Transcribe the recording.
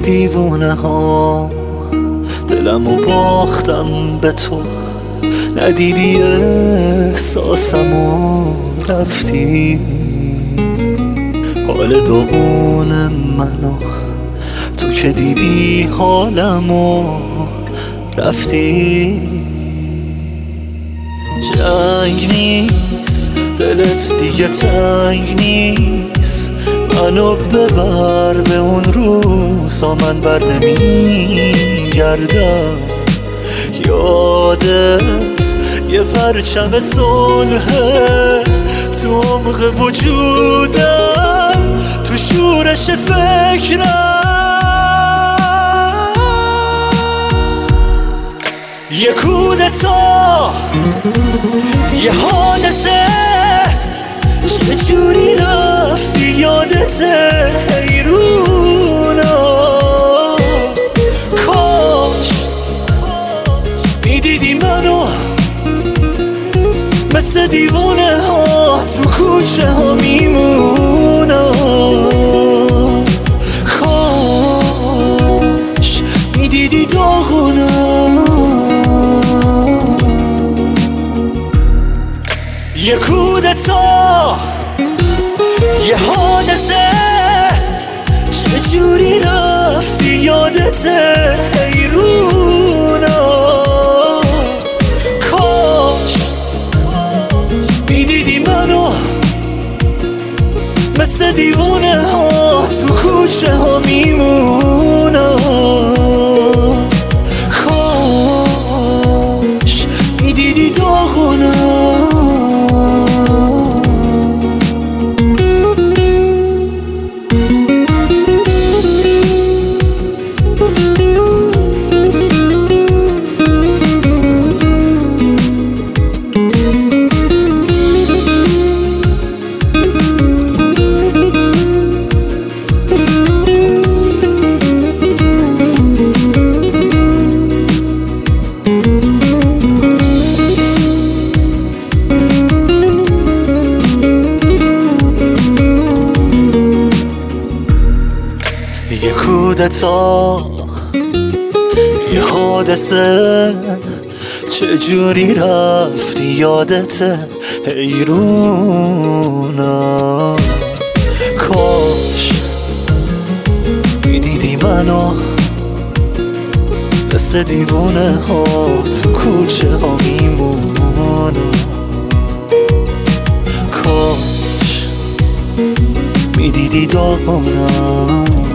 دیوونه ها دلمو باختم به تو، ندیدی احساسمو رفتی. حال دوغون منو تو که دیدی حالمو رفتی. جنگ نیست دلت دیگه تنگ نیست، منو ببر به اون روزا من بر نمیگردم. یادت یه پرچم صلحه تو عمق وجودم، تو شورش فکرم. یه کودتا، یه حادثه، چجوری رفتی یادته حیرونا. کاش میدیدی منو مثل دیوونه ها تو کوچه ها میمونم. کاش میدیدی داغونم. یه کودتا، یه حادثه، چجوری رفتی یادته حیرونا. کاش میدیدی منو مثل دیوونه ها تو کوچه ها میمونم. کاش میدیدی داغونم. یه کودتا، یه حادثه، چجوری رفتی یادته حیرونا. کاش میدیدی منو مثل دیوونه ها تو کوچه ها میمونم. کاش میدیدی داغونم.